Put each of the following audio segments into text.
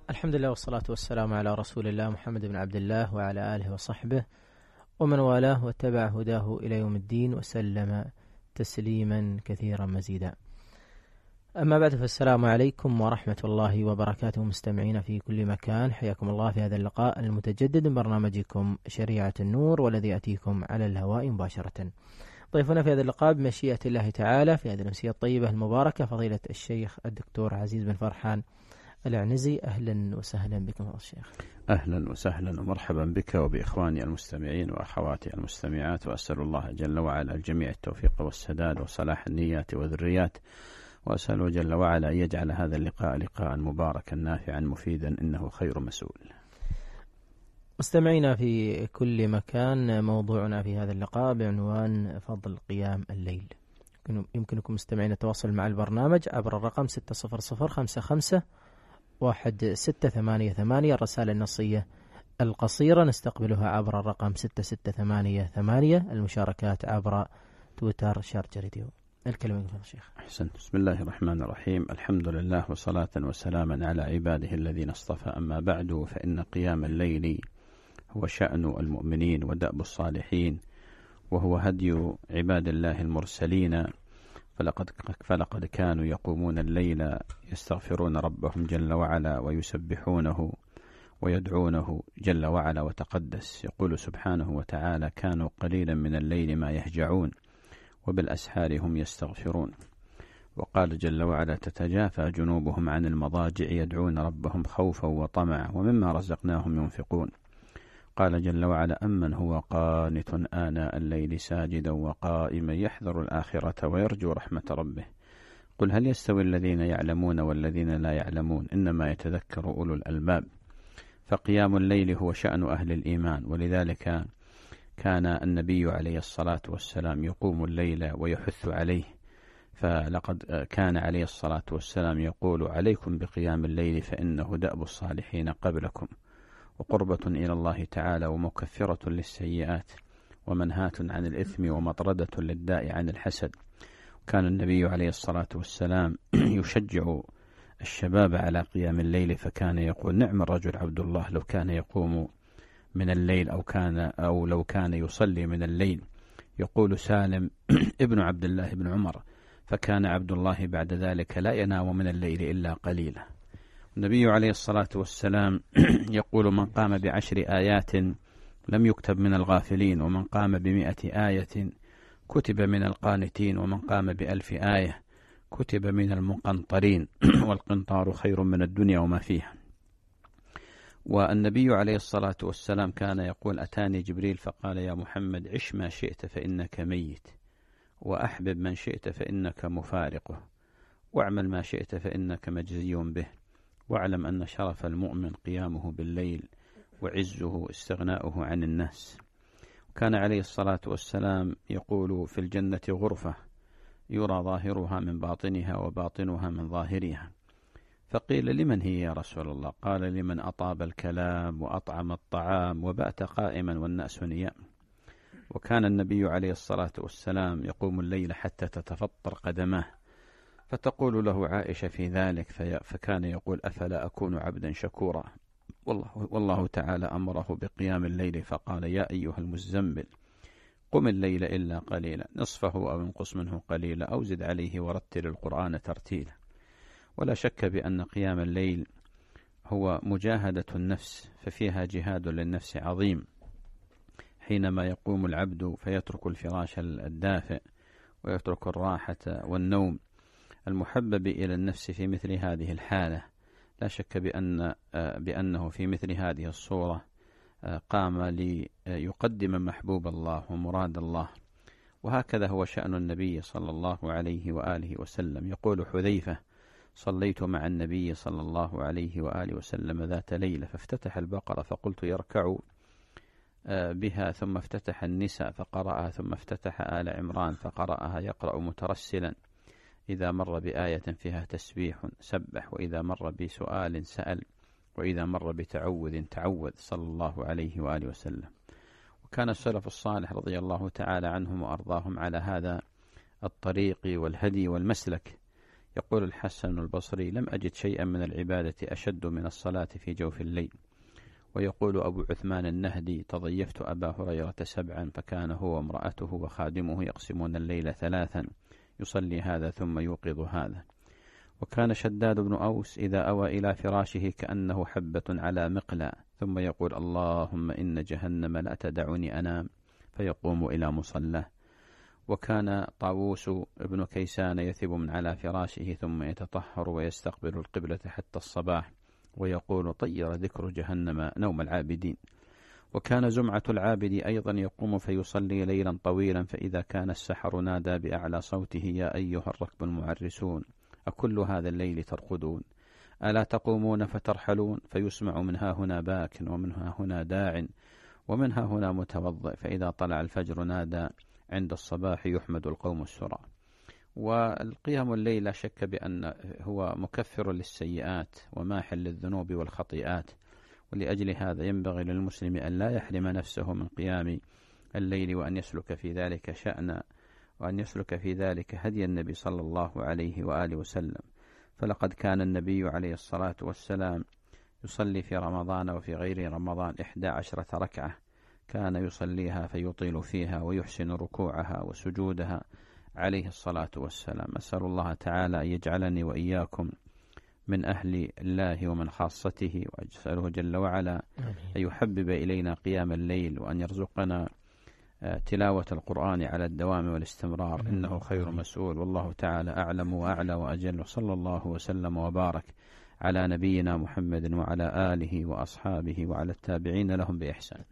الحمد لله والصلاة والسلام على رسول الله محمد بن عبد الله وعلى آله وصحبه ومن والاه واتبع هداه إلى يوم الدين وسلم تسليما كثيرا مزيدا. أما بعد، فالسلام عليكم ورحمة الله وبركاته مستمعين في كل مكان، حياكم الله في هذا اللقاء المتجدد من برنامجكم شريعة النور، والذي يأتيكم على الهواء مباشرة. ضيفنا في هذا اللقاء بمشيئة الله تعالى في هذه الأمسية الطيبة المباركة فضيلة الشيخ الدكتور عزيز بن فرحان العنزي. أهلا وسهلا بكم يا الشيخ. أهلا وسهلا ومرحبا بك وبإخواني المستمعين وأخواتي المستمعات، وأسأل الله جل وعلا الجميع التوفيق والسداد وصلاح النيات والذريات، وأسأل جل وعلا أن يجعل هذا اللقاء لقاء مباركا نافعا مفيدا، إنه خير مسؤول. مستمعينا في كل مكان، موضوعنا في هذا اللقاء بعنوان فضل قيام الليل. يمكنكم مستمعين التواصل مع البرنامج عبر الرقم 600551688. الرسالة النصية القصيرة نستقبلها عبر الرقم 6688. المشاركات عبر تويتر شارج راديو. الكلمة لك الشيخ. أحسنت. بسم الله الرحمن الرحيم. الحمد لله وصلاة وسلاما على عباده الذين اصطفى، أما بعد، فإن قيام الليل هو شأن المؤمنين ودأب الصالحين، وهو هدي عباد الله المرسلين، فلقد كانوا يقومون الليل يستغفرون ربهم جل وعلا ويسبحونه ويدعونه جل وعلا وتقدس. يقول سبحانه وتعالى: كانوا قليلا من الليل ما يهجعون وبالأسحار هم يستغفرون. وقال جل وعلا: تتجافى جنوبهم عن المضاجع يدعون ربهم خوفا وطمعا ومما رزقناهم ينفقون. قال جل وعلا: أمن هو قانت آناء الليل ساجدا وقائما يحذر الآخرة ويرجو رحمة ربه. قل هل يستوي الذين يعلمون والذين لا يعلمون، إنما يتذكر أولو الألباب. فقيام الليل هو شأن أهل الإيمان، ولذلك كان النبي عليه الصلاة والسلام يقوم الليل ويحث عليه. فلقد كان عليه الصلاة والسلام يقول: عليكم بقيام الليل فإنه دأب الصالحين قبلكم، وقربة إلى الله تعالى ومكفرة للسيئات ومنهاة عن الإثم ومطردة للداء عن الحسد. كان النبي عليه الصلاة والسلام يشجع الشباب على قيام الليل، فكان يقول: نعم الرجل عبد الله لو كان يقوم من الليل أو لو كان يصلي من الليل. يقول سالم ابن عبد الله بن عمر: فكان عبد الله بعد ذلك لا ينام من الليل إلا قليلا. النبي عليه الصلاة والسلام يقول: من قام ب10 آيات لم يكتب من الغافلين، ومن قام ب100 آية كتب من القانتين، ومن قام ب1000 آية كتب من المقنطرين، والقنطار خير من الدنيا وما فيها. والنبي عليه الصلاة والسلام كان يقول: أتاني جبريل فقال: يا محمد عش ما شئت فإنك ميت، وأحبب من شئت فإنك مفارقه، واعمل ما شئت فإنك مجزي به، واعلم أن شرف المؤمن قيامه بالليل، وعزه استغناؤه عن الناس. كان عليه الصلاة والسلام يقول: في الجنة غرفة يرى ظاهرها من باطنها وباطنها من ظاهرها. فقيل: لمن هي يا رسول الله؟ قال: لمن أطاب الكلام وأطعم الطعام وبات قائما والناس نيام. وكان النبي عليه الصلاة والسلام يقوم الليل حتى تتفطر قدماه، فتقول له عائشة في ذلك، فكان يقول: أفلا أكون عبدا شكورا؟ والله تعالى أمره بقيام الليل فقال: يا أيها المزمل قم الليل إلا قليلا نصفه أو انقص منه قليلا أو زد عليه ورتل القرآن ترتيلا. ولا شك بأن قيام الليل هو مجاهدة النفس، ففيها جهاد للنفس عظيم، حينما يقوم العبد فيترك الفراش الدافئ ويترك الراحة والنوم المحبب إلى النفس في مثل هذه الحالة. لا شك بأنه في مثل هذه الصورة قام ليقدم محبوب الله ومراد الله. وهكذا هو شأن النبي صلى الله عليه وآله وسلم. يقول حذيفة: صليت مع النبي صلى الله عليه وآله وسلم ذات ليلة فافتتح البقرة فقلت يركع بها، ثم افتتح النساء فقرأها، ثم افتتح آل عمران فقرأها يقرأ مترسلا، إذا مر بآية فيها تسبيح سبح، وإذا مر بسؤال سأل، وإذا مر بتعوذ تعوذ، صلى الله عليه وآله وسلم. وكان السلف الصالح رضي الله تعالى عنهم وأرضاهم على هذا الطريق والهدي والمسلك، يقول الحسن البصري: لم أجد شيئا من العبادة أشد من الصلاة في جوف الليل. ويقول أبو عثمان النهدي: تضيفت أبا هريرة 7 فكان هو وامرأته وخادمه يقسمون الليل 3 يصلي هذا ثم يوقظ هذا. وكان شداد بن أوس إذا أوى إلى فراشه كأنه حبة على مقلاء ثم يقول: اللهم إن جهنم لا تدعني أنام، فيقوم إلى مصلاه. وكان طاووس ابن كيسان يثب من على فراشه ثم يتطهر ويستقبل القبلة حتى الصباح ويقول: طير ذكر جهنم نوم العابدين. وكان زمعة العابد أيضا يقوم فيصلي ليلا طويلا، فإذا كان السحر نادى بأعلى صوته: يا أيها الركب المعرسون أكل هذا الليل ترقدون؟ ألا تقومون فترحلون؟ فيسمع منها هنا باك ومنها هنا داع ومنها هنا متوضئ، فإذا طلع الفجر نادى: عند الصباح يحمد القوم السرى. والقيام الليل لا شك بأن هو مكفر للسيئات وماحل للذنوب والخطيئات، ولأجل هذا ينبغي للمسلم أن لا يحرم نفسه من قيام الليل، وأن يسلك في ذلك شأن، وأن يسلك في ذلك هدي النبي صلى الله عليه وآله وسلم. فلقد كان النبي عليه الصلاة والسلام يصلي في رمضان وفي غير رمضان 11 ركعة، كان يصليها فيطيل فيها ويحسن ركوعها وسجودها عليه الصلاة والسلام. أسأل الله تعالى أن يجعلني وإياكم من أهل الله ومن خاصته، وأسأله جل وعلا أن يحبب إلينا قيام الليل، وأن يرزقنا تلاوة القرآن على الدوام والاستمرار، إنه خير مسؤول، والله تعالى أعلم وأعلى وأجل. وصلى الله وسلم وبارك على نبينا محمد وعلى آله وأصحابه وعلى التابعين لهم بإحسان.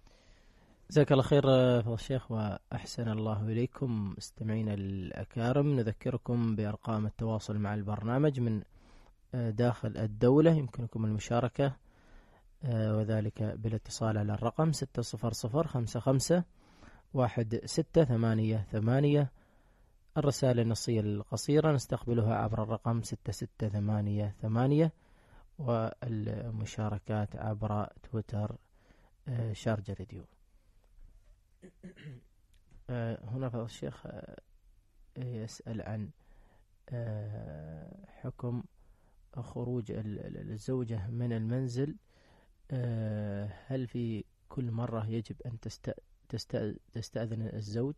جزاك الله خير فضل الشيخ وأحسن الله إليكم. مستمعينا الأكارم، نذكركم بأرقام التواصل مع البرنامج من داخل الدولة. يمكنكم المشاركة وذلك بالاتصال على الرقم 600551688. الرسائل النصية القصيرة نستقبلها عبر الرقم 6688، والمشاركات عبر تويتر شارجة راديو. هنا فضل الشيخ يسأل عن حكم خروج الزوجة من المنزل. هل في كل مرة يجب أن تستأذن الزوج؟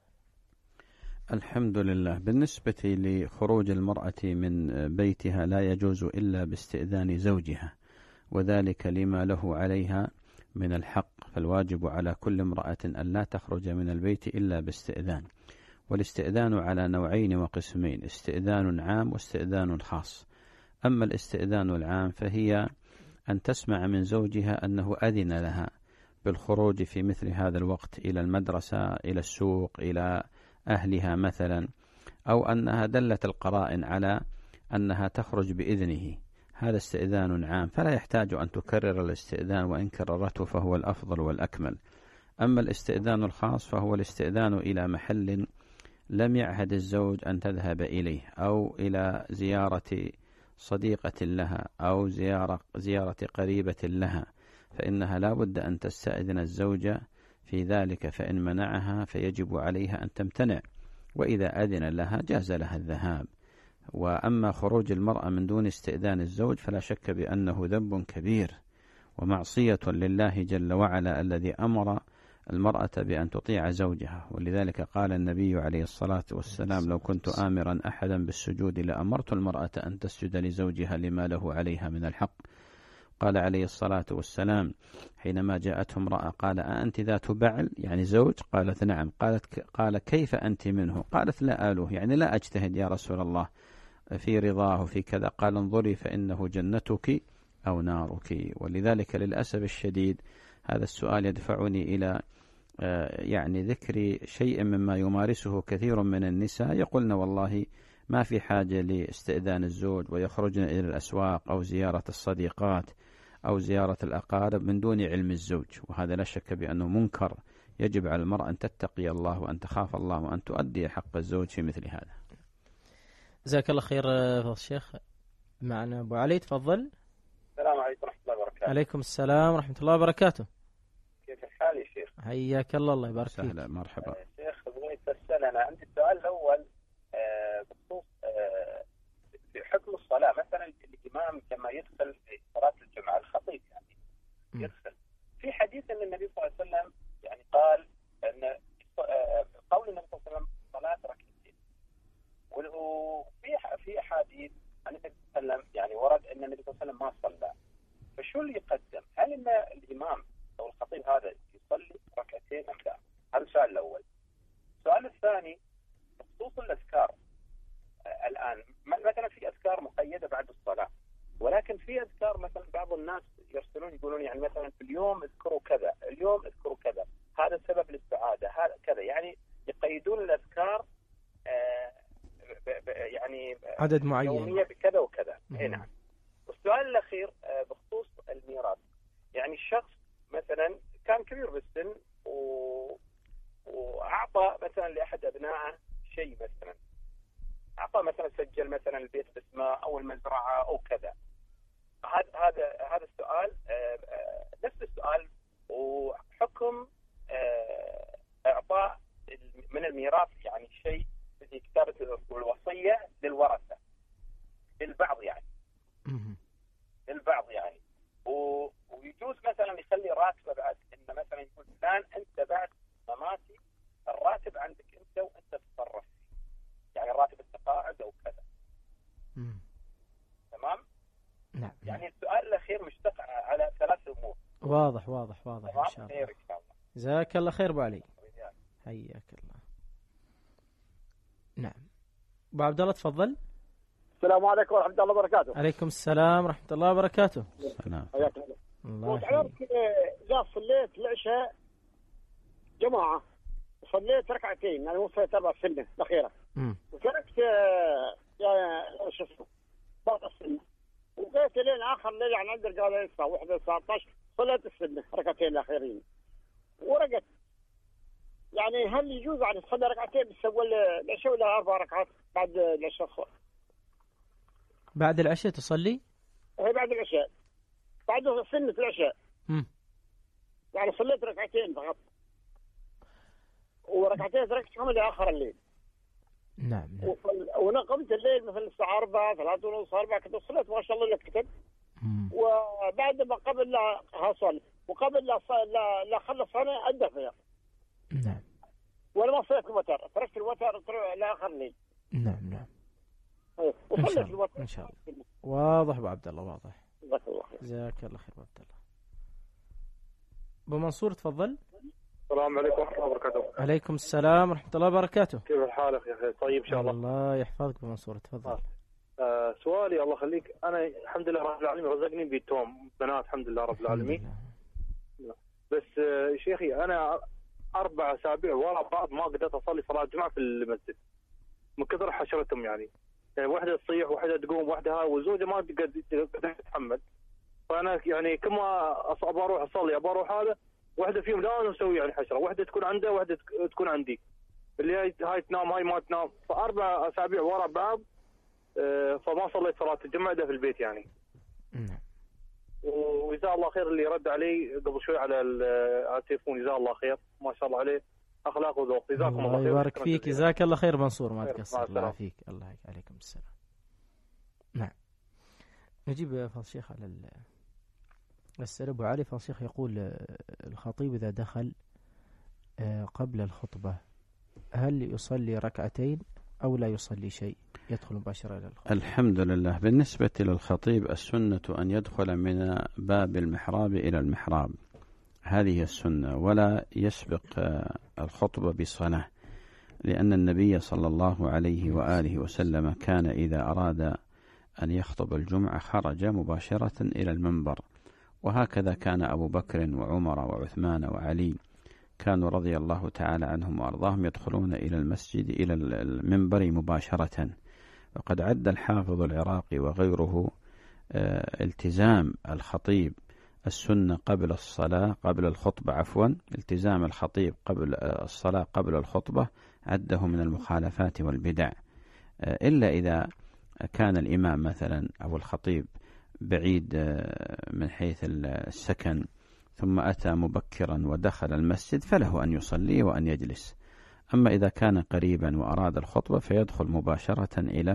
الحمد لله. بالنسبة لخروج المرأة من بيتها لا يجوز إلا باستئذان زوجها، وذلك لما له عليها من الحق، فالواجب على كل امرأة أن لا تخرج من البيت إلا باستئذان. والاستئذان على نوعين وقسمين: استئذان عام واستئذان خاص. أما الاستئذان العام فهي أن تسمع من زوجها أنه أذن لها بالخروج في مثل هذا الوقت إلى المدرسة، إلى السوق، إلى أهلها مثلا، أو أنها دلت القرائن على أنها تخرج بإذنه. هذا استئذان عام فلا يحتاج أن تكرر الاستئذان، وإن كررته فهو الأفضل والأكمل. أما الاستئذان الخاص فهو الاستئذان إلى محل لم يعهد الزوج أن تذهب إليه، أو إلى زيارة صديقة لها، أو زيارة قريبة لها، فإنها لا بد أن تستأذن الزوجة في ذلك، فإن منعها فيجب عليها أن تمتنع، وإذا أذن لها جاز لها الذهاب. وأما خروج المرأة من دون استئذان الزوج فلا شك بأنه ذنب كبير ومعصية لله جل وعلا، الذي أمر المرأة بأن تطيع زوجها. ولذلك قال النبي عليه الصلاة والسلام: لو كنت آمرا أحدا بالسجود لأمرت المرأة أن تسجد لزوجها لما له عليها من الحق. قال عليه الصلاة والسلام حينما جاءته امرأة قال: أأنت ذات بعل؟ يعني زوج. قالت: نعم. قال: كيف أنت منه؟ قالت: لا آله، يعني لا أجتهد يا رسول الله في رضاه في كذا. قال: انظري فإنه جنتك أو نارك. ولذلك للأسف الشديد هذا السؤال يدفعني إلى يعني ذكر شيء مما يمارسه كثير من النساء، يقولن والله ما في حاجة لاستئذان الزوج، ويخرجن إلى الأسواق أو زيارة الصديقات أو زيارة الأقارب من دون علم الزوج، وهذا لا شك بأنه منكر. يجب على المرأة أن تتقي الله وأن تخاف الله وأن تؤدي حق الزوج في مثل هذا. جزاك الله خير فضل الشيخ. معنا أبو علي، تفضل. السلام عليكم ورحمة الله وبركاته. عليكم السلام ورحمة الله وبركاته. كيف الحال يا شيخ؟ حياك الله يبارك فيك. سهلا، مرحبا. شيخ بغيت أسأل، أنا عندي السؤال الأول بخصوص الإمام كما يدخل في صلاة الجمعة الخطيب يعني يدخل. في حديث أن النبي صلى الله عليه وسلم يعني قال أن قول النبي صلى الله عليه وسلم صلاة ركعتين، وفي أحاديث عن النبي صلى الله عليه وسلم يعني ورد أن النبي صلى الله عليه وسلم ما صلى. فشو اللي يقدم؟ هل أن الإمام أو الخطيب هذا يصلي ركعتين أم لا؟ هذا السؤال الأول. السؤال الثاني بخصوص الأذكار. الآن مثلا في أذكار مقيدة بعد الصلاة، ولكن في أذكار مثلا بعض الناس يرسلون يقولون يعني مثلا في اليوم اذكروا كذا، اليوم اذكروا كذا، هذا سبب للسعادة، هذا كذا، يعني يقيدون الأذكار يعني عدد معين يومية بكذا وكذا. نعم. والسؤال الأخير بخصوص الميراث. يعني الشخص مثلا كان كبير بالسن وأعطى مثلا لأحد أبنائه شيء، مثلا أعطى مثلا سجل مثلا البيت باسمه أو المزرعة أو كذا. هذا السؤال نفس السؤال، وحكم إعطاء من الميراث يعني شيء في كتابة الوصية للورثة للبعض يعني ويجوز مثلا يخلي راتبه بعد، إن مثلا يقول فلان أنت بعد مماتي الراتب عندك أنت وأنت تتصرف فيه، يعني الراتب التقاعد أو كذا. تمام؟ نعم. يعني السؤال الأخير مشتق على 3 أمور. واضح إن شاء الله. جزاك الله خير أبو علي، حياك الله. نعم. أبو عبد الله تفضل. السلام عليكم ورحمة الله وبركاته. عليكم السلام ورحمة الله وبركاته. السلام. الله يحييك. إذا صليت العشاء جماعة وصليت ركعتين، يعني وصلت 4 سنة الأخيرة، وتركت شو اسمه بعض السنة، وبقيت لين آخر ليل يعني عند القاعدة الساعة 1:19 صليت السنة ركعتين الأخيرين ورقت. يعني هل يجوز يعني تصلي ركعتين بتسوي العشاء ولا 4 ركعات بعد العشاء؟ بعد العشاء تصلي؟ هي بعد العشاء، بعد سنة العشاء. يعني صليت ركعتين فقط، وركعتين تركتهم لآخر الليل. نعم. ونقمت الليل مثل الساعة 4 3:30 4 كنت صليت ما شاء الله لك كتب. وبعد ما قبل لا هصل وقبل لا خلص أنا أدى فيها. نعم. ولا ما صليت الوتر، تركت الوتر لآخر الليل. نعم. وصليت الوتر إن شاء الله. واضح أبو عبد الله، واضح. جزاك الله خير أبو عبد الله. أبو منصور تفضل. السلام عليكم ورحمة الله وبركاته. عليكم السلام ورحمة الله وبركاته. كيف حالك يا أخي؟ طيب إن شاء الله. الله يحفظك أبو منصور تفضل. سؤالي الله يخليك، أنا الحمد لله رب العالمين رزقني بتوم بنات الحمد لله رب العالمين. بس شيخي أنا 4 أسابيع ورا بعض ما قدرت أصلي صلاة الجمعة في المسجد من كثر حشرتهم، يعني واحدة تصيح واحدة تقوم واحدة وزوجة ما قدرت تتحمل. فأنا يعني كما أبى أروح أصلي أبى أروح هذا، واحدة فيهم لا نسوي يعني حشرة، واحدة تكون عنده واحدة تكون عندي، اللي هاي تنام هاي ما تنام. ف4 أسابيع ورا بعض فما صليت صلاة الجمعة ده في البيت يعني. وجزاه الله خير اللي رد علي قبل شوي على التليفون، جزاه الله خير ما شاء الله عليه، أخلاق وذوق. جزاكم الله خير. الله يبارك فيك، جزاك الله خير منصور، ما تقصر. الله فيك. الله عليكم السلام. نعم. نجيب فضل الشيخ على السؤال. أبو علي فضل الشيخ يقول الخطيب إذا دخل قبل الخطبة هل يصلي ركعتين أو لا يصلي شيء، يدخل مباشرة إلى الخطبة؟ الحمد لله. بالنسبة للخطيب السنة أن يدخل من باب المحراب إلى المحراب، هذه السنة، ولا يسبق الخطبة بصلاة، لأن النبي صلى الله عليه وآله وسلم كان إذا أراد أن يخطب الجمعة خرج مباشرة إلى المنبر، وهكذا كان أبو بكر وعمر وعثمان وعلي كانوا رضي الله تعالى عنهم وأرضاهم يدخلون إلى المسجد إلى المنبر مباشرة. وقد عد الحافظ العراقي وغيره التزام الخطيب السنة قبل الصلاة قبل الخطبة التزام الخطيب قبل الصلاة قبل الخطبة عده من المخالفات والبدع، إلا إذا كان الإمام مثلا أو الخطيب بعيد من حيث السكن ثم أتى مبكرا ودخل المسجد فله أن يصلي وأن يجلس. أما إذا كان قريبا وأراد الخطبة فيدخل مباشرة إلى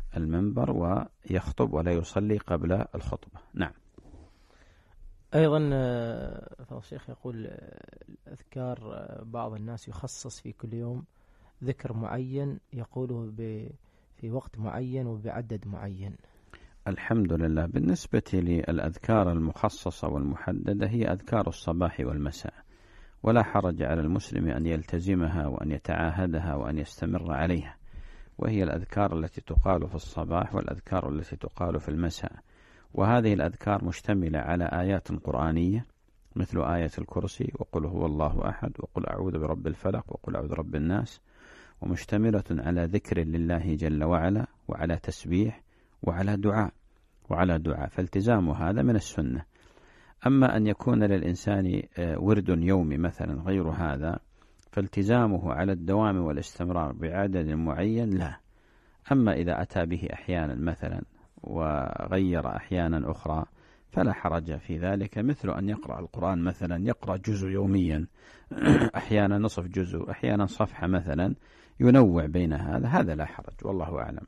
المنبر ويخطب ولا يصلي قبل الخطبة. نعم. أيضا فالشيخ يقول الأذكار بعض الناس يخصص في كل يوم ذكر معين يقوله في وقت معين وبعدد معين. الحمد لله. بالنسبة للأذكار المخصصة والمحددة هي أذكار الصباح والمساء، ولا حرج على المسلم أن يلتزمها وأن يتعاهدها وأن يستمر عليها، وهي الأذكار التي تقال في الصباح والأذكار التي تقال في المساء. وهذه الأذكار مشتملة على آيات قرآنية مثل آية الكرسي وقل هو الله أحد وقل أعوذ برب الفلق وقل أعوذ برب الناس، ومشتملة على ذكر لله جل وعلا وعلى تسبيح وعلى دعاء فالتزام هذا من السنة. أما أن يكون للإنسان ورد يومي مثلا غير هذا فالتزامه على الدوام والاستمرار بعدد معين لا. أما إذا أتى به أحيانا مثلا وغير أحيانا أخرى فلا حرج في ذلك، مثل أن يقرأ القرآن مثلا يقرأ جزء يوميا أحيانا نصف جزء أحيانا صفحة مثلا، ينوع بين هذا لا حرج، والله أعلم.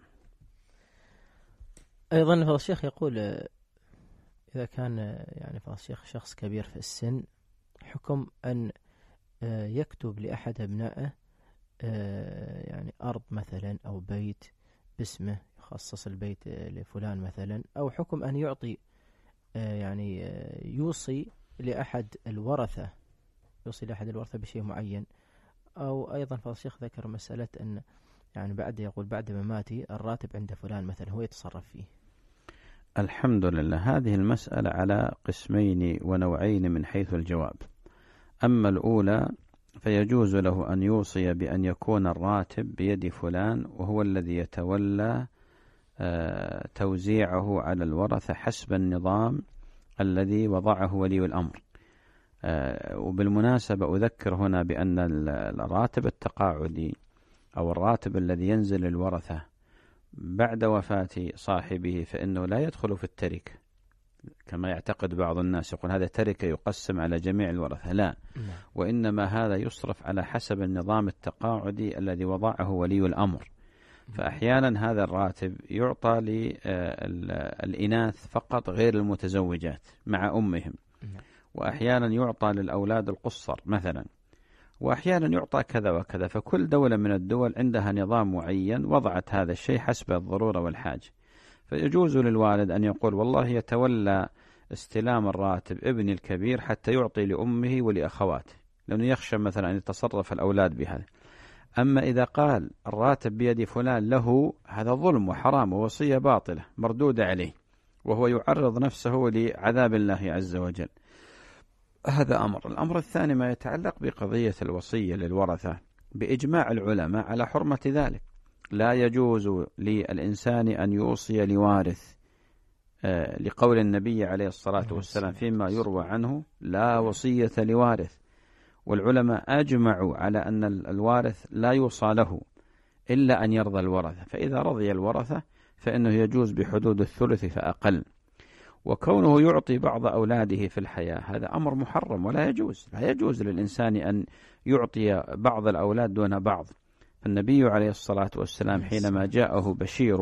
أيضا فالشيخ يقول إذا كان يعني فالشيخ شخص كبير في السن، حكم أن يكتب لأحد أبنائه يعني أرض مثلا أو بيت باسمه، يخصص البيت لفلان مثلا، أو حكم أن يعطي يعني يوصي لأحد الورثة بشيء معين. أو أيضا فالشيخ ذكر مسألة أن يعني بعد مماتي الراتب عند فلان مثلا هو يتصرف فيه. الحمد لله. هذه المسألة على قسمين ونوعين من حيث الجواب. أما الأولى فيجوز له أن يوصي بأن يكون الراتب بيد فلان وهو الذي يتولى توزيعه على الورثة حسب النظام الذي وضعه ولي الأمر. وبالمناسبة أذكر هنا بأن الراتب التقاعدي أو الراتب الذي ينزل للورثة بعد وفاة صاحبه فإنه لا يدخل في التركة كما يعتقد بعض الناس، يقول هذا تركة يقسم على جميع الورثة، لا، وإنما هذا يصرف على حسب النظام التقاعدي الذي وضعه ولي الأمر. فأحيانا هذا الراتب يعطى للإناث فقط غير المتزوجات مع أمهم، وأحيانا يعطى للأولاد القصر مثلا، وأحيانا يعطى كذا وكذا. فكل دولة من الدول عندها نظام معين وضعت هذا الشيء حسب الضرورة والحاجة. فيجوز للوالد أن يقول والله يتولى استلام الراتب ابني الكبير حتى يعطي لأمه ولأخواته، لأنه يخشى مثلا أن يتصرف الأولاد بهذا. أما إذا قال الراتب بيد فلان له، هذا ظلم وحرام ووصية باطلة مردودة عليه، وهو يعرض نفسه لعذاب الله عز وجل. هذا أمر. الأمر الثاني ما يتعلق بقضية الوصية للورثة، بإجماع العلماء على حرمة ذلك. لا يجوز للإنسان أن يوصي لوارث، لقول النبي عليه الصلاة والسلام فيما يروى عنه لا وصية لوارث. والعلماء أجمعوا على أن الوارث لا يوصى له إلا أن يرضى الورثة، فإذا رضي الورثة فإنه يجوز بحدود الثلث فأقل. وكونه يعطي بعض أولاده في الحياة هذا أمر محرم ولا يجوز. لا يجوز للإنسان أن يعطي بعض الأولاد دون بعض. فالنبي عليه الصلاة والسلام حينما جاءه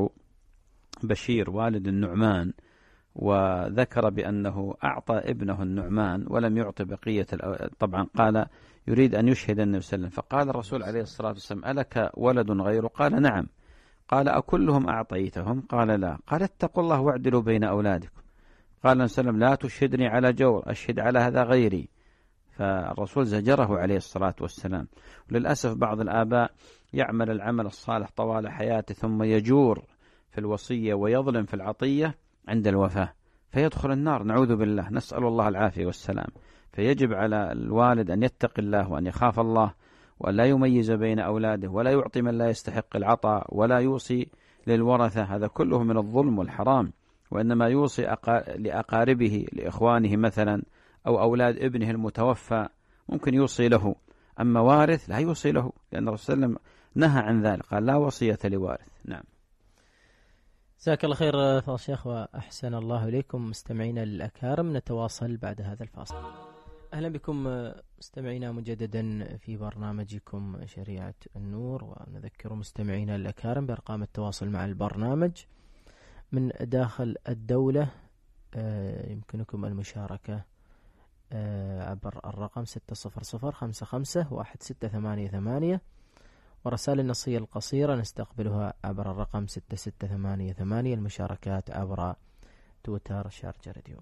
بشير والد النعمان وذكر بأنه أعطى ابنه النعمان ولم يعطي بقية طبعا قال يريد أن يشهد النبي صلى الله عليه وسلم، فقال الرسول عليه الصلاة والسلام ألك ولد غيره؟ قال نعم. قال أكلهم أعطيتهم؟ قال لا. قال اتقوا الله واعدلوا بين أولادكم. قال النبي صلى الله عليه وسلم لا تشهدني على جور، أشهد على هذا غيري. فالرسول زجره عليه الصلاة والسلام. وللأسف بعض الآباء يعمل العمل الصالح طوال حياته ثم يجور في الوصية ويظلم في العطية عند الوفاة فيدخل النار، نعوذ بالله، نسأل الله العافية والسلام. فيجب على الوالد أن يتقي الله وأن يخاف الله وأن لا يميز بين أولاده ولا يعطي من لا يستحق العطاء ولا يوصي للورثة، هذا كله من الظلم والحرام. وإنما يوصي لأقاربه لإخوانه مثلا أو أولاد ابنه المتوفى ممكن يوصي له، أما وارث لا يوصي له، لأن الرسول صلى الله عليه وسلم نهى عن ذلك، قال لا وصية لوارث. نعم. جزاك الله خير فضيلة الشيخ وأحسن الله إليكم. مستمعينا الأكارم، نتواصل بعد هذا الفاصل. أهلا بكم مستمعينا مجددا في برنامجكم شريعة النور، ونذكر مستمعينا الأكارم بأرقام التواصل مع البرنامج من داخل الدولة. يمكنكم المشاركة عبر الرقم 600551688، ورسائل النصية القصيرة نستقبلها عبر الرقم 6688. المشاركات عبر تويتر شارجة راديو.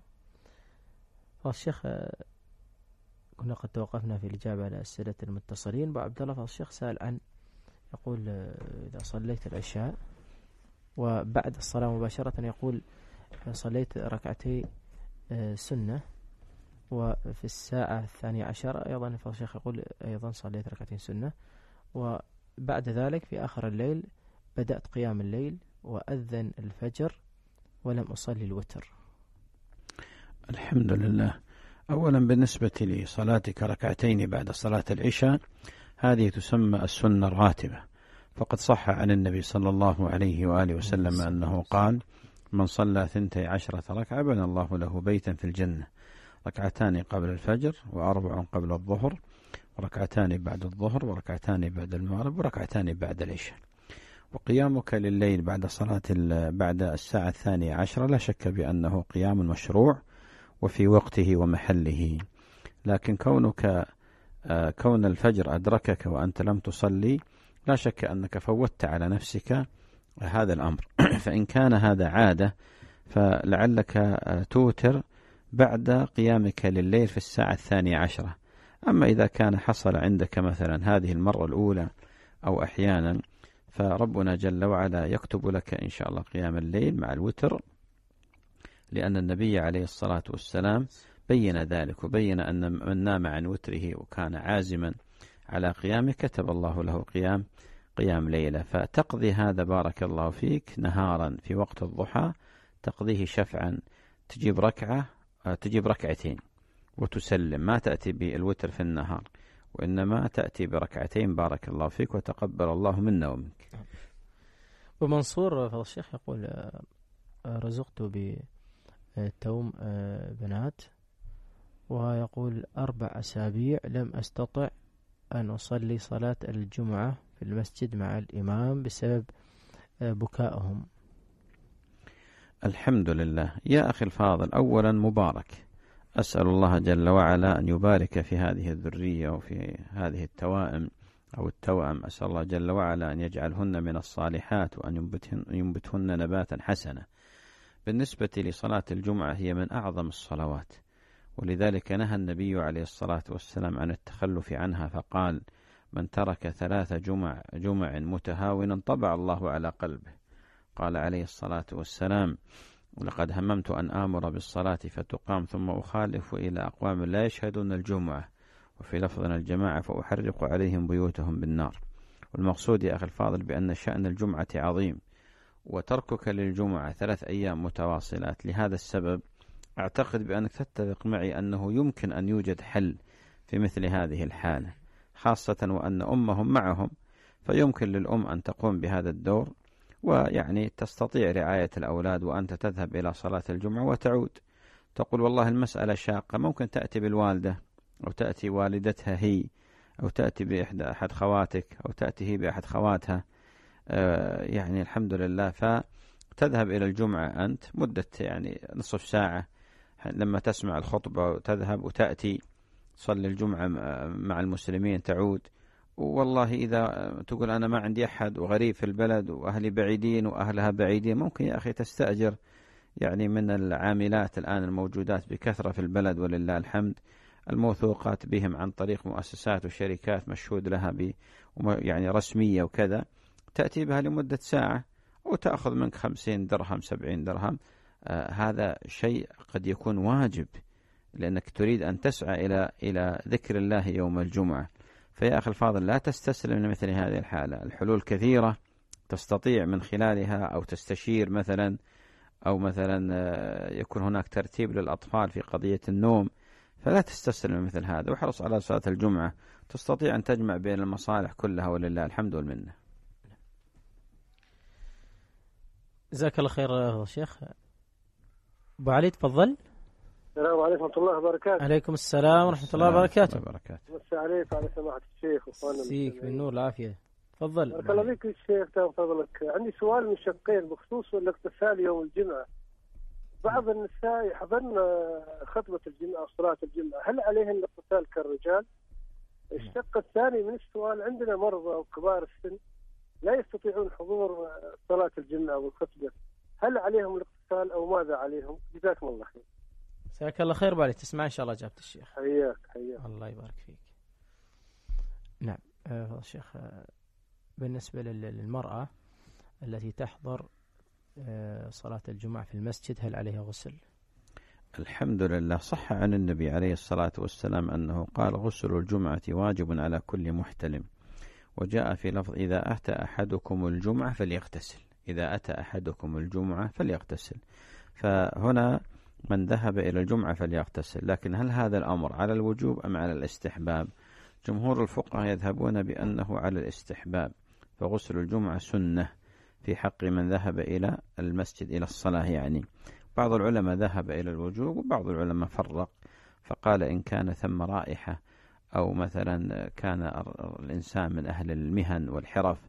فالشيخ كنا قد توقفنا في الإجابة على أسئلة المتصلين. أبو عبد الله فالشيخ سأل عن، يقول إذا صليت العشاء وبعد الصلاة مباشرة يقول صليت ركعتي سنة، وفي الساعة 12 أيضا فالشيخ يقول أيضا صليت ركعتين سنة، وبعد ذلك في آخر الليل بدأت قيام الليل وأذن الفجر ولم أصلي الوتر. الحمد لله. أولا بالنسبة لصلاتك ركعتين بعد صلاة العشاء، هذه تسمى السنة الراتبة، فقد صح عن النبي صلى الله عليه وآله وسلم أنه قال: من صلى 12 ركعة بنى الله له بيتا في الجنة، ركعتان قبل الفجر، وأربع قبل الظهر، وركعتان بعد الظهر، وركعتان بعد المغرب، وركعتان بعد العشاء. وقيامك لليل بعد الساعة 12 لا شك بأنه قيام مشروع وفي وقته ومحله، لكن كون الفجر أدركك وأنت لم تصلي لا شك أنك فوتت على نفسك هذا الأمر. فإن كان هذا عادة فلعلك توتر بعد قيامك لليل في الساعة 12. أما إذا كان حصل عندك مثلا هذه المرة الأولى أو أحيانا، فربنا جل وعلا يكتب لك إن شاء الله قيام الليل مع الوتر، لأن النبي عليه الصلاة والسلام بين ذلك، وبين أن من نام عن وتره وكان عازما على قيامه كتب الله له قيام ليلة. فتقضي هذا بارك الله فيك نهارا في وقت الضحى، تقضيه شفعا، تجيب ركعتين وتسلم، ما تأتي بالوتر في النهار، وإنما تأتي بركعتين بارك الله فيك، وتقبل الله منا ومنك. ومنصور فضل الشيخ يقول رزقت بتوم بنات، ويقول 4 أسابيع لم أستطع أن أصلي صلاة الجمعة في المسجد مع الإمام بسبب بكائهم. الحمد لله يا أخي الفاضل، أولا مبارك، أسأل الله جل وعلا أن يبارك في هذه الذرية وفي هذه التوائم أو التوأم، أسأل الله جل وعلا أن يجعلهن من الصالحات وأن ينبتهن نباتا حسنا. بالنسبة لصلاة الجمعة هي من أعظم الصلوات، ولذلك نهى النبي عليه الصلاة والسلام عن التخلف عنها، فقال: من ترك 3 جمع متهاونا طبع الله على قلبه. قال عليه الصلاة والسلام: لقد هممت أن آمر بالصلاة فتقام ثم أخالف إلى أقوام لا يشهدون الجمعة، وفي لفظنا الجماعة، فأحرق عليهم بيوتهم بالنار. والمقصود يا أخي الفاضل بأن شأن الجمعة عظيم، وتركك للجمعة 3 أيام متواصلات لهذا السبب أعتقد بأنك تتفق معي أنه يمكن أن يوجد حل في مثل هذه الحالة، خاصة وأن أمهم معهم، فيمكن للأم أن تقوم بهذا الدور، ويعني تستطيع رعاية الأولاد، وأنت تذهب إلى صلاة الجمعة وتعود. تقول والله المسألة شاقة، ممكن تأتي بالوالدة، أو تأتي والدتها هي، أو تأتي بأحد خواتك، أو تأتي هي بأحد خواتها، يعني الحمد لله. فتذهب إلى الجمعة أنت مدة يعني نصف ساعة، لما تسمع الخطبة وتذهب وتأتي تصلي الجمعة مع المسلمين تعود. والله إذا تقول أنا ما عندي أحد وغريب في البلد وأهلي بعيدين وأهلها بعيدين، ممكن يا أخي تستأجر يعني من العاملات الآن الموجودات بكثرة في البلد ولله الحمد، الموثوقات بهم عن طريق مؤسسات وشركات مشهود لها يعني رسمية وكذا، تأتي بها لمدة ساعة وتأخذ منك 50 درهم 70 درهم. هذا شيء قد يكون واجب، لأنك تريد أن تسعى إلى ذكر الله يوم الجمعة. فيا أخي الفاضل لا تستسلم لمثل هذه الحالة، الحلول كثيرة تستطيع من خلالها، أو تستشير مثلا، أو مثلا يكون هناك ترتيب للأطفال في قضية النوم، فلا تستسلم لمثل هذا، واحرص على صلاة الجمعة، تستطيع أن تجمع بين المصالح كلها ولله الحمد والمنة. جزاك الله خير يا شيخ. أبو علي تفضل. السلام عليكم ورحمة الله وبركاته. عليكم السلام ورحمة الله وبركاته. مسا عليك وعلى سماحة الشيخ وإخواننا. فيك بالنور العافية. تفضل. بارك الله فيك الشيخ، تفضلك. عندي سؤال من شقين بخصوص الاغتسال يوم الجمعة. بعض النساء يحضرن خطبة الجمعة وصلاة الجمعة، هل عليهن الاغتسال كالرجال؟ الشق الثاني من السؤال، عندنا مرضى وكبار السن لا يستطيعون حضور صلاة الجمعة والخطبة، هل عليهم الاغتسال أو ماذا عليهم؟ جزاكم الله خير. جزاك الله خير. بالي تسمع إن شاء الله إجابة الشيخ. حياك. الله يبارك فيك. نعم الشيخ، بالنسبة للمرأة التي تحضر صلاة الجمعة في المسجد هل عليها غسل؟ الحمد لله، صح عن النبي عليه الصلاة والسلام أنه قال غسل الجمعة واجب على كل محتلم، وجاء في لفظ إذا أتى أحدكم الجمعة فليغتسل، إذا أتى أحدكم الجمعة فليغتسل. فهنا من ذهب إلى الجمعة فليغتسل، لكن هل هذا الأمر على الوجوب أم على الاستحباب؟ جمهور الفقهاء يذهبون بأنه على الاستحباب، فغسل الجمعة سنة في حق من ذهب إلى المسجد إلى الصلاة يعني. بعض العلماء ذهب إلى الوجوب، وبعض العلماء فرق فقال إن كان ثم رائحة، أو مثلا كان الإنسان من أهل المهن والحرف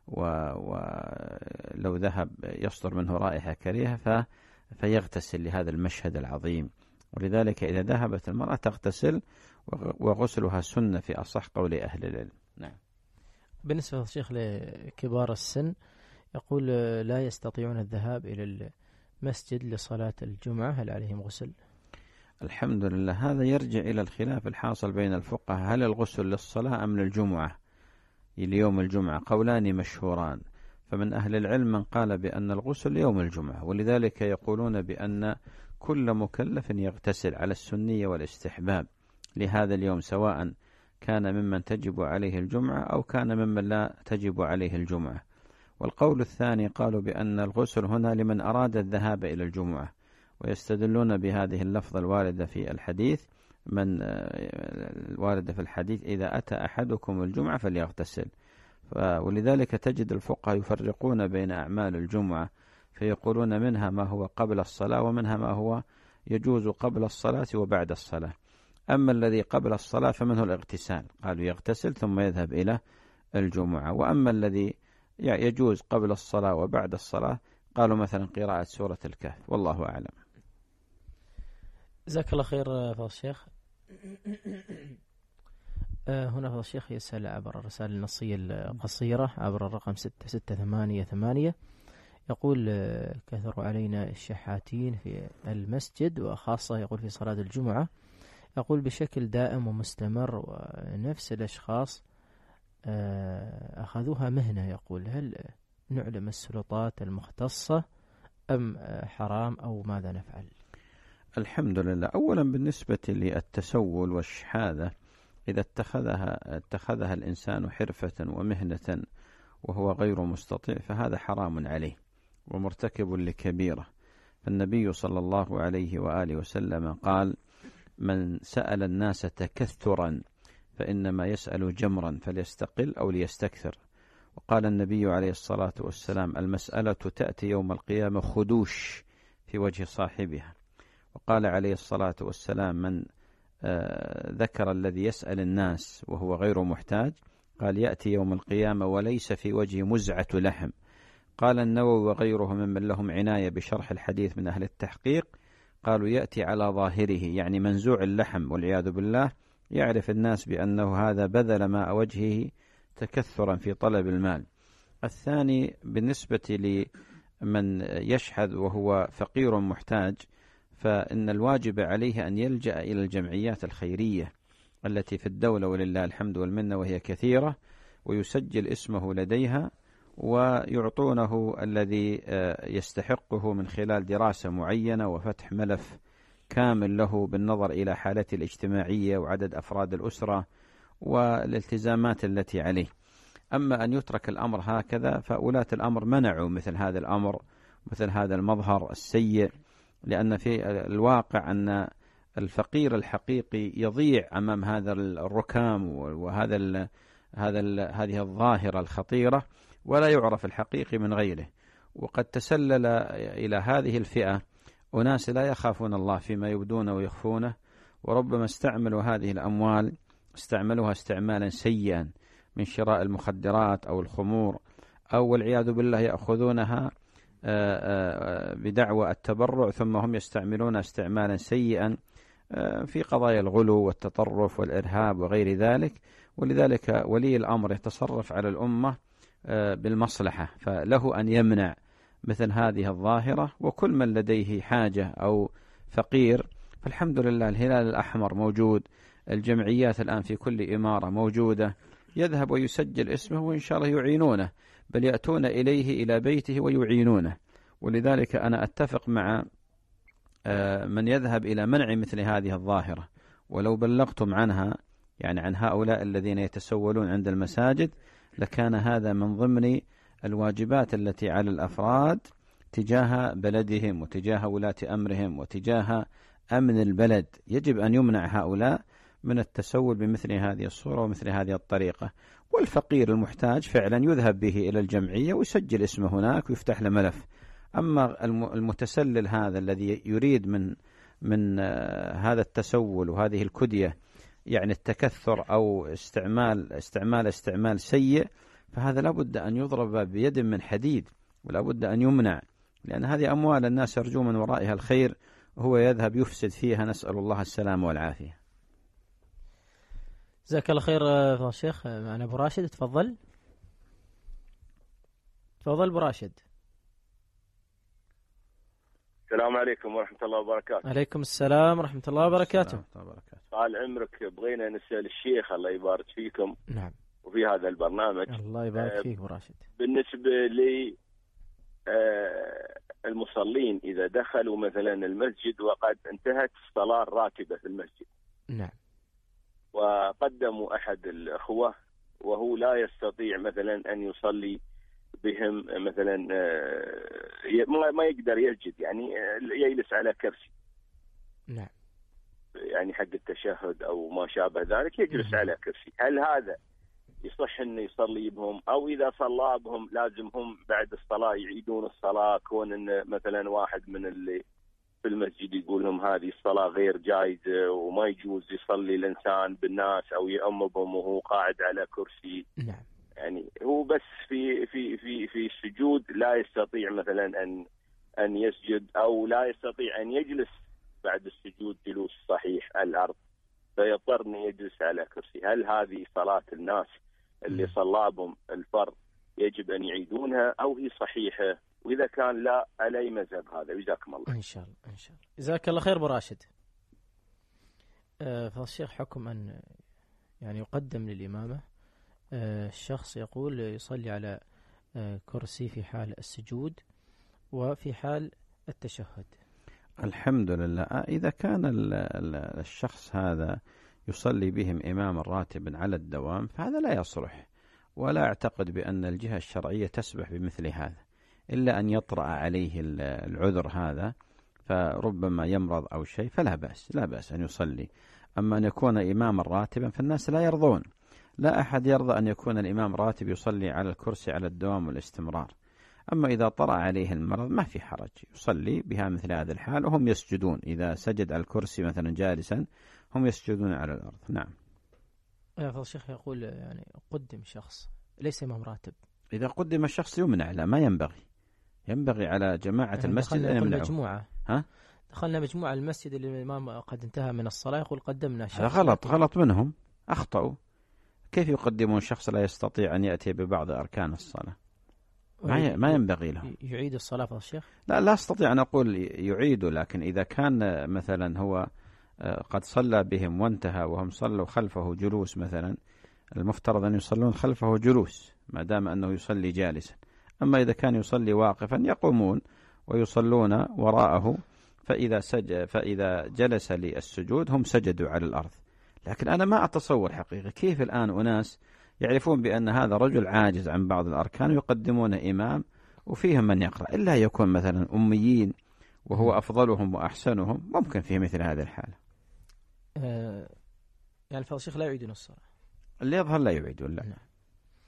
ولو ذهب يصدر منه رائحة كريهة فيغتسل لهذا المشهد العظيم. ولذلك إذا ذهبت المرأة تغتسل، وغسلها سنة في أصح قول أهل العلم. نعم. بالنسبة للشيخ لكبار السن، يقول لا يستطيعون الذهاب إلى المسجد لصلاة الجمعة، هل عليهم غسل؟ الحمد لله، هذا يرجع إلى الخلاف الحاصل بين الفقهاء، هل الغسل للصلاة أم للجمعة؟ ليوم الجمعة قولان مشهوران، فمن أهل العلم من قال بأن الغسل يوم الجمعة، ولذلك يقولون بأن كل مكلف يغتسل على السنية والاستحباب لهذا اليوم، سواء كان ممن تجب عليه الجمعة أو كان ممن لا تجب عليه الجمعة. والقول الثاني قالوا بأن الغسل هنا لمن أراد الذهاب إلى الجمعة، ويستدلون بهذه اللفظة الواردة في الحديث، من الواردة في الحديث إذا أتى أحدكم الجمعة فليغتسل. ولذلك تجد الفقهاء يفرقون بين أعمال الجمعة، فيقولون منها ما هو قبل الصلاة، ومنها ما هو يجوز قبل الصلاة وبعد الصلاة. أما الذي قبل الصلاة فمنه الاغتسال، قالوا يغتسل ثم يذهب إلى الجمعة. وأما الذي يجوز قبل الصلاة وبعد الصلاة قالوا مثلا قراءة سورة الكهف، والله أعلم. جزاك الله خير فضل الشيخ. هنا فضل الشيخ يسأل عبر الرسائل النصية القصيرة عبر الرقم 6688، يقول كثر علينا الشحاتين في المسجد، وخاصة يقول في صلاة الجمعة، يقول بشكل دائم ومستمر، ونفس الأشخاص أخذوها مهنة. يقول هل نعلم السلطات المختصة أم حرام أو ماذا نفعل؟ الحمد لله، أولا بالنسبة للتسول والشحاذة، إذا اتخذها الإنسان حرفة ومهنة وهو غير مستطيع فهذا حرام عليه ومرتكب لكبيرة. فالنبي صلى الله عليه وآله وسلم قال من سأل الناس تكثرا فإنما يسأل جمرا فليستقل أو ليستكثر. وقال النبي عليه الصلاة والسلام المسألة تأتي يوم القيامة خدوش في وجه صاحبها. وقال عليه الصلاة والسلام من ذكر الذي يسأل الناس وهو غير محتاج، قال يأتي يوم القيامة وليس في وجه مزعة لحم. قال النووي وغيره ممن لهم عناية بشرح الحديث من أهل التحقيق، قالوا يأتي على ظاهره، يعني منزوع اللحم والعياذ بالله، يعرف الناس بأنه هذا بذل ماء وجهه تكثرا في طلب المال. الثاني بالنسبة لمن يشحذ وهو فقير محتاج، فإن الواجب عليه أن يلجأ إلى الجمعيات الخيرية التي في الدولة ولله الحمد والمنة، وهي كثيرة، ويسجل اسمه لديها ويعطونه الذي يستحقه من خلال دراسة معينة وفتح ملف كامل له بالنظر إلى حالته الاجتماعية وعدد أفراد الأسرة والالتزامات التي عليه. أما أن يترك الأمر هكذا فولاة الأمر منعوا مثل هذا الأمر، مثل هذا المظهر السيء، لأن في الواقع أن الفقير الحقيقي يضيع أمام هذا الركام وهذا هذه الظاهرة الخطيرة، ولا يعرف الحقيقي من غيره. وقد تسلل إلى هذه الفئة أناس لا يخافون الله فيما يبدون ويخفونه، وربما استعملوا هذه الأموال استعملوها استعمالا سيئا من شراء المخدرات أو الخمور، أو والعياذ بالله يأخذونها بدعوى التبرع، ثم هم يستعملون استعمالا سيئا في قضايا الغلو والتطرف والإرهاب وغير ذلك. ولذلك ولي الأمر يتصرف على الأمة بالمصلحة، فله أن يمنع مثل هذه الظاهرة. وكل من لديه حاجة أو فقير فالحمد لله الهلال الأحمر موجود، الجمعيات الآن في كل إمارة موجودة، يذهب ويسجل اسمه وإن شاء الله يعينونه، بل يأتون إليه إلى بيته ويعينونه. ولذلك أنا أتفق مع من يذهب إلى منع مثل هذه الظاهرة، ولو بلغتم عنها يعني عن هؤلاء الذين يتسولون عند المساجد لكان هذا من ضمن الواجبات التي على الأفراد تجاه بلدهم وتجاه ولاة أمرهم وتجاه أمن البلد. يجب أن يمنع هؤلاء من التسول بمثل هذه الصورة ومثل هذه الطريقة. والفقير المحتاج فعلا يذهب به إلى الجمعية ويسجل اسمه هناك ويفتح له ملف. أما المتسلل هذا الذي يريد من هذا التسول وهذه الكدية يعني التكثر أو استعمال سيء، فهذا لابد أن يضرب بيد من حديد ولابد أن يمنع، لأن هذه أموال الناس يرجو من ورائها الخير وهو يذهب يفسد فيها، نسأل الله السلامة والعافية. جزاك الله خير يا شيخ. معنا أبو راشد، تفضل أبو راشد. السلام عليكم ورحمة الله وبركاته. عليكم السلام ورحمة الله وبركاته. طال عمرك، بغينا نسأل الشيخ الله يبارك فيكم. نعم. وفي هذا البرنامج. الله يبارك فيك أبو راشد. بالنسبة لي المصلين إذا دخلوا مثلا المسجد وقد انتهت الصلاة الراتبة في المسجد. نعم. وقدموا أحد الأخوة وهو لا يستطيع مثلا أن يصلي بهم، مثلا ما يقدر يسجد، يعني يجلس على كرسي. نعم. يعني حق التشهد أو ما شابه ذلك يجلس على كرسي. هل هذا يصح أنه يصلي بهم، أو إذا صلى بهم لازم هم بعد الصلاة يعيدون الصلاة، كون أن مثلا واحد من اللي في المسجد يقول لهم هذه الصلاة غير جائزة وما يجوز يصلي الإنسان بالناس أو يأم بهم وهو قاعد على كرسي. نعم. يعني هو بس في السجود لا يستطيع مثلا أن يسجد، أو لا يستطيع أن يجلس بعد السجود جلوس صحيح على الأرض، فيضطر أن يجلس على كرسي. هل هذه صلاة الناس اللي صلابهم الفرض يجب أن يعيدونها أو هي صحيحة؟ وإذا كان لا، على مذهب هذا؟ جزاكم الله. إن شاء الله. جزاك الله خير أبو راشد. فالشيخ حكم أن يعني يقدم للإمامة الشخص يقول يصلي على كرسي في حال السجود وفي حال التشهد. الحمد لله. إذا كان الشخص هذا يصلي بهم إماما راتبا على الدوام فهذا لا يصلح، ولا أعتقد بأن الجهة الشرعية تسمح بمثل هذا، إلا أن يطرأ عليه العذر هذا، فربما يمرض أو شيء، فلا بأس، لا بأس أن يصلي. أما أن يكون إماما راتبا فالناس لا يرضون، لا أحد يرضى أن يكون الإمام راتب يصلي على الكرسي على الدوام والاستمرار. أما إذا طرأ عليه المرض ما في حرج، يصلي بها مثل هذا الحال، وهم يسجدون إذا سجد على الكرسي مثلا جالسا هم يسجدون على الأرض. نعم. فالشيخ يقول يعني قدم شخص ليس إمام راتب. إذا قدم الشخص يمنع، لا ما ينبغي على جماعة المسجد أن يمنعوا. مجموعة. دخلنا مجموعة المسجد اللي الإمام قد انتهى من الصلاة يقول قدمنا شخص. هذا غلط منهم، أخطأوا. كيف يقدمون شخص لا يستطيع أن يأتي ببعض أركان الصلاة؟ ما ينبغي له. يعيد الصلاة يا الشيخ؟ لا أستطيع أن أقول يعيد، لكن إذا كان مثلا هو قد صلى بهم وانتهى وهم صلوا خلفه جلوس مثلا، المفترض أن يصلون خلفه جلوس ما دام أنه يصلي جالسا. أما إذا كان يصلي واقفا يقومون ويصلون وراءه، فإذا جلس للسجود هم سجدوا على الأرض. لكن أنا ما أتصور حقيقة كيف الآن أناس يعرفون بأن هذا رجل عاجز عن بعض الأركان ويقدمون إمام وفيهم من يقرأ، إلا يكون مثلا أميين وهو أفضلهم وأحسنهم، ممكن فيه مثل هذه الحالة. يعني فالشيخ لا يعيدون الصلاة، اللي يظهر لا يعيدون. لا.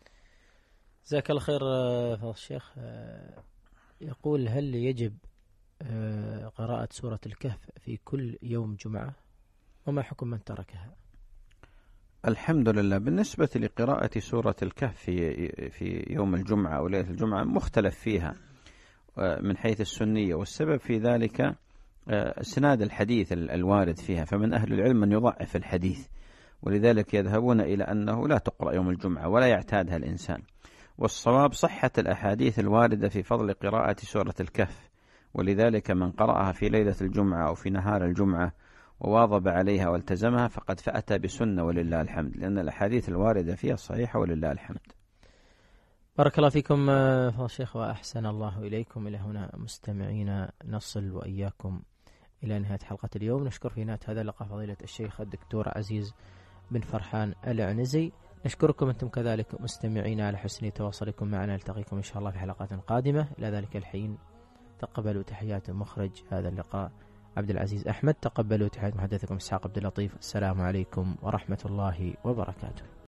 جزاك الله خير. فالشيخ يقول هل يجب قراءة سورة الكهف في كل يوم جمعة، وما حكم من تركها؟ الحمد لله. بالنسبة لقراءة سورة الكهف في يوم الجمعة أو ليلة الجمعة مختلف فيها من حيث السنية، والسبب في ذلك اسناد الحديث الوارد فيها، فمن أهل العلم من يضعف الحديث، ولذلك يذهبون إلى أنه لا تقرأ يوم الجمعة ولا يعتادها الإنسان. والصواب صحة الأحاديث الواردة في فضل قراءة سورة الكهف، ولذلك من قرأها في ليلة الجمعة أو في نهار الجمعة وواظب عليها والتزمها فقد فأتى بسنة ولله الحمد، لأن الأحاديث الواردة فيها صحيحة ولله الحمد. بارك الله فيكم فضل الشيخ وأحسن الله إليكم. إلى هنا مستمعينا نصل وإياكم إلى نهاية حلقة اليوم. نشكر في نهاية هذا اللقاء فضيلة الشيخ الدكتور عزيز بن فرحان العنزي. نشكركم أنتم كذلك مستمعين على حسن تواصلكم معنا. نلتقيكم إن شاء الله في حلقات قادمة. إلى ذلك الحين تقبلوا تحيات مخرج هذا اللقاء عبد العزيز أحمد. تقبلوا تحيات محدثكم إسحاق عبد اللطيف. السلام عليكم ورحمة الله وبركاته.